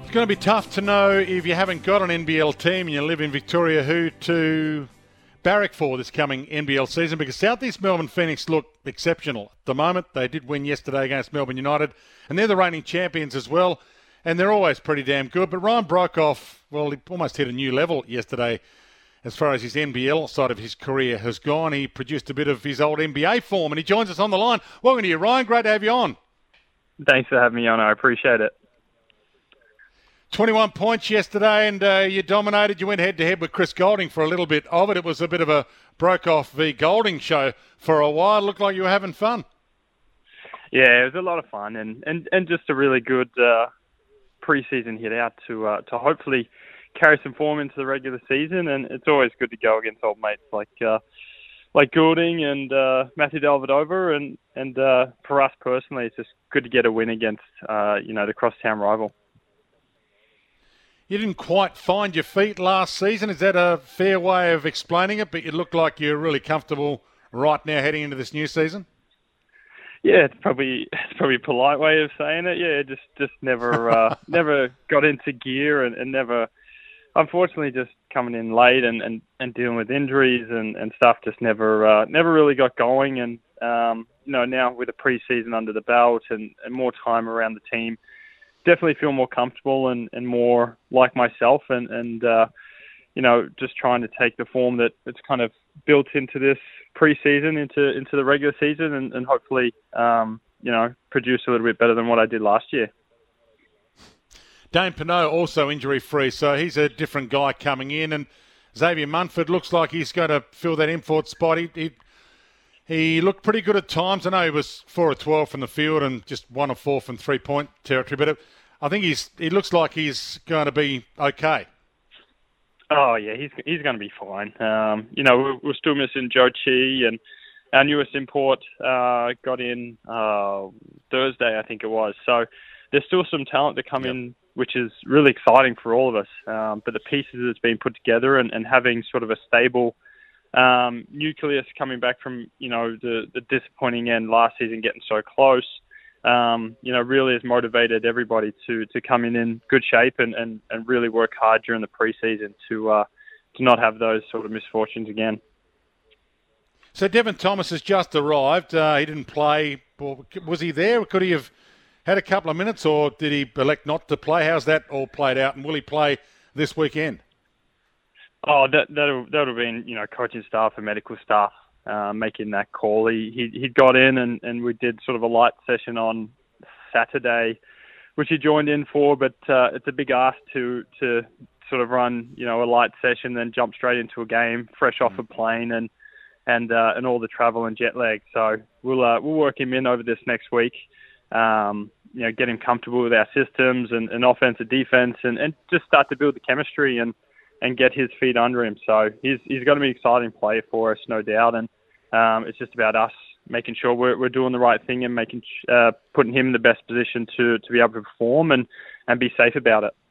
It's going to be tough to know if you haven't got an NBL team and you live in Victoria who to barrack for this coming NBL season, because South East Melbourne Phoenix look exceptional at the moment. They did win yesterday against Melbourne United, and they're the reigning champions as well, and they're always pretty damn good. But Ryan Broekhoff, well, he almost hit a new level yesterday as far as his NBL side of his career has gone. He produced a bit of his old NBA form, and he joins us on the line. Welcome to you, Ryan. Great to have you on. Thanks for having me on. I appreciate it. 21 points yesterday, and you dominated. You went head-to-head with Chris Goulding for a little bit of it. It was a bit of a Broekhoff v. Goulding show for a while. It looked like you were having fun. Yeah, it was a lot of fun, and just a really good pre-season hit out to hopefully carry some form into the regular season. And it's always good to go against old mates like Goulding and Matthew Dellavedova, and for us personally, it's just good to get a win against the crosstown rival. You didn't quite find your feet last season. Is that a fair way of explaining it? But you look like you're really comfortable right now heading into this new season. Yeah, it's probably a polite way of saying it. Yeah, just never never got into gear and never, unfortunately, just coming in late and dealing with injuries and stuff, just never really got going. And now with a pre-season under the belt and more time around the team, definitely feel more comfortable and more like myself and just trying to take the form that it's kind of built into this pre-season into the regular season and hopefully produce a little bit better than what I did last year. Dane Pineau also injury-free, so he's a different guy coming in, and Xavier Munford looks like he's going to fill that import spot. He looked pretty good at times. I know he was 4 of 12 from the field and just 1 of 4 from three-point territory, but I think he looks like he's going to be okay. Oh, yeah, he's going to be fine. We're still missing Joe Chi, and our newest import got in Thursday, I think it was. So there's still some talent to come in, which is really exciting for all of us. But the pieces that's been put together and having sort of a stable nucleus coming back from, the disappointing end last season, getting so close, really has motivated everybody to come in good shape and really work hard during the preseason to not have those sort of misfortunes again. So Devin Thomas has just arrived. He didn't play. Was he there? Could he have had a couple of minutes, or did he elect not to play? How's that all played out, and will he play this weekend? Oh, that'll have been, coaching staff and medical staff making that call. He got in and we did sort of a light session on Saturday, which he joined in for, but it's a big ask to sort of run, a light session, then jump straight into a game, fresh off a plane and all the travel and jet lag. So we'll work him in over this next week, get him comfortable with our systems and offense and defense and just start to build the chemistry and get his feet under him. So he's going to be an exciting player for us, no doubt. And it's just about us making sure we're doing the right thing and putting him in the best position to be able to perform and be safe about it.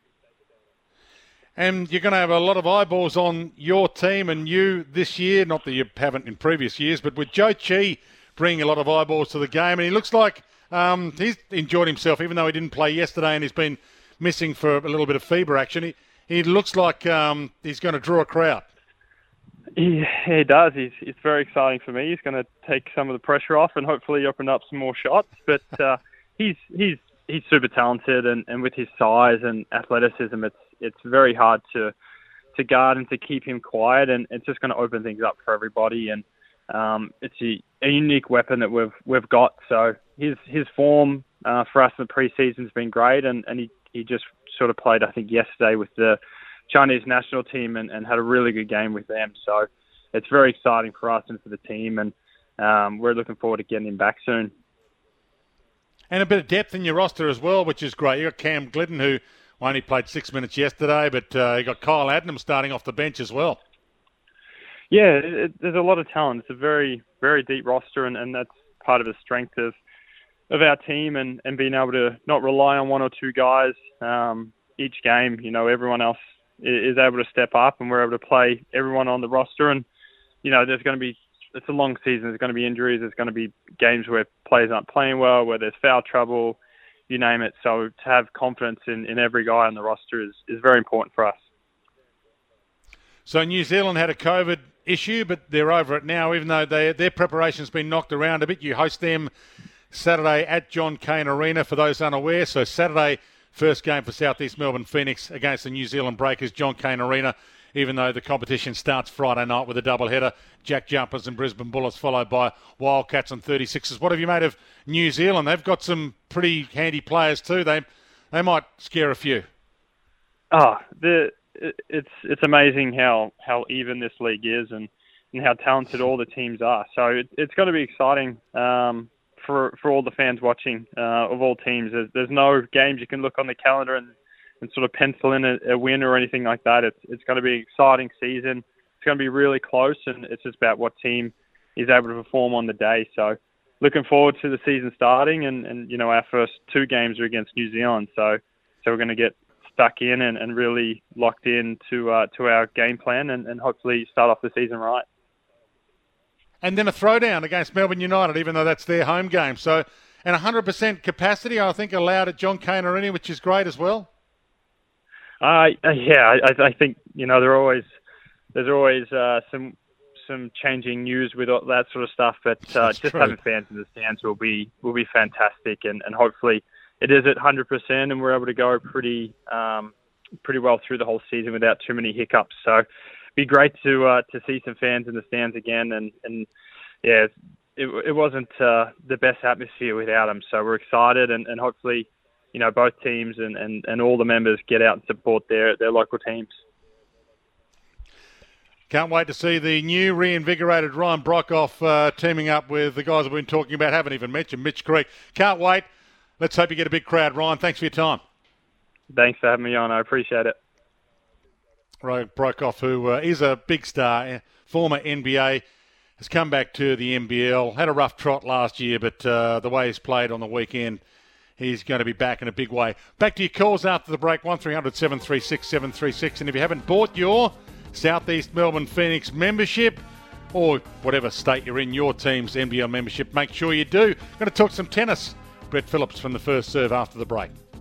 And you're going to have a lot of eyeballs on your team and you this year, not that you haven't in previous years, but with Joe Chi bringing a lot of eyeballs to the game. And he looks like he's enjoyed himself, even though he didn't play yesterday and he's been missing for a little bit of fever action. He looks like he's going to draw a crowd. He does. It's very exciting for me. He's going to take some of the pressure off and hopefully open up some more shots. But he's super talented, and with his size and athleticism, it's very hard to guard and to keep him quiet. And it's just going to open things up for everybody. And it's a unique weapon that we've got. So his form for us in the preseason has been great, and he just sort of played, I think, yesterday with the Chinese national team and had a really good game with them. So it's very exciting for us and for the team, and we're looking forward to getting him back soon. And a bit of depth in your roster as well, which is great. You got Cam Glidden, who only played 6 minutes yesterday, but you got Kyle Adnam starting off the bench as well. Yeah, there's a lot of talent. It's a very, very deep roster, and that's part of the strength of our team and being able to not rely on one or two guys each game. Everyone else is able to step up, and we're able to play everyone on the roster. And there's going to be, it's a long season. There's going to be injuries. There's going to be games where players aren't playing well, where there's foul trouble. you name it. So to have confidence in every guy on the roster is very important for us. So New Zealand had a COVID issue, but they're over it now, even though their preparation's been knocked around a bit. You host them Saturday at John Cain Arena, for those unaware. So Saturday, first game for Southeast Melbourne Phoenix against the New Zealand Breakers, John Cain Arena, even though the competition starts Friday night with a doubleheader. Jack Jumpers and Brisbane Bullets, followed by Wildcats and 36ers. What have you made of New Zealand? They've got some pretty handy players too. They might scare a few. It's amazing how even this league is and how talented all the teams are. So it's going to be exciting for all the fans watching of all teams. There's no games you can look on the calendar and sort of pencil in a win or anything like that. It's going to be an exciting season. It's going to be really close, and it's just about what team is able to perform on the day. So looking forward to the season starting, and you know, our first 2 games are against New Zealand. So we're going to get stuck in and really locked in to our game plan and hopefully start off the season right. And then a throwdown against Melbourne United, even though that's their home game. So, and 100% capacity, I think, allowed at John Cain Arena, which is great as well. I think, you know, there's always some changing news with all that sort of stuff, but just true. Having fans in the stands will be fantastic, and hopefully it is at 100%, and we're able to go pretty well through the whole season without too many hiccups. So it'd be great to see some fans in the stands again, and yeah, it wasn't the best atmosphere without them. So we're excited, and hopefully, you know, both teams and all the members get out and support their local teams. Can't wait to see the new reinvigorated Ryan Broekhoff teaming up with the guys we've been talking about. Haven't even mentioned Mitch Creek. Can't wait. Let's hope you get a big crowd. Ryan, thanks for your time. Thanks for having me on. I appreciate it. Ryan Broekhoff, who is a big star, former NBA, has come back to the NBL. Had a rough trot last year, but the way he's played on the weekend, he's going to be back in a big way. Back to your calls after the break, 1300 736 736. And if you haven't bought your Southeast Melbourne Phoenix membership, or whatever state you're in, your team's NBL membership, make sure you do. Going to talk some tennis. Brett Phillips from the First Serve after the break.